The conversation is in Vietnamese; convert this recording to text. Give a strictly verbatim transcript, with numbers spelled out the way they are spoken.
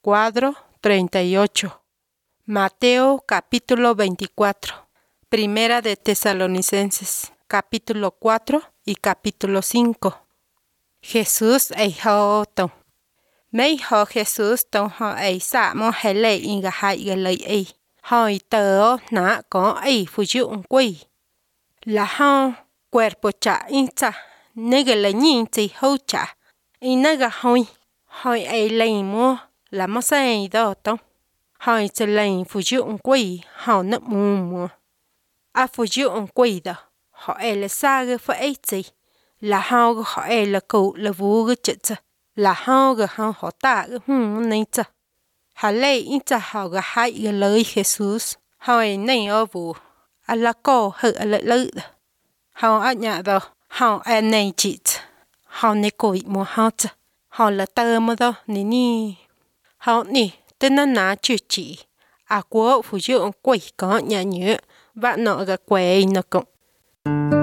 Cuadro treinta y ocho. Mateo capítulo veinticuatro. Primera de Tesalonicenses capítulo cuatro y capítulo cinco. Jesús ei ho tông. Mấy ho Jesús tông ho ei sa mo hay lệ inga hai ga lệ ei. Hoi tờ na có ei phu dụng quỷ. La ho cuerpo cha incha. Nega la nhìn chỉ hô cha. Inaga hoi. Hoi ei lệ mo. La mo sa ei do tông. Hoi chỉ lệ phu dụng quỷ. Hoi nợ mù mùa. A phu dụng quỷ đó. Họ ei la sa ga phu ei chỉ. La ho ga họ ei la cụ la vu ga chit cha. La ho ga ho họ ta ga hùm nây cha. Hà lệ incha họ ga hai ga lời Jesus. Hoi nây ô vu. A la cô hự a lệ lự đó. Họ á nhạ đó. Họ a nây chit. Họ nê cùi mùa họ cha. Họ là tơ mà đó. Nì nì. Họ nì. Tên nó ná chư chỉ. À quốc phụ dụng quỷ có nhà nhớ. Và nó gà quay nó cũng.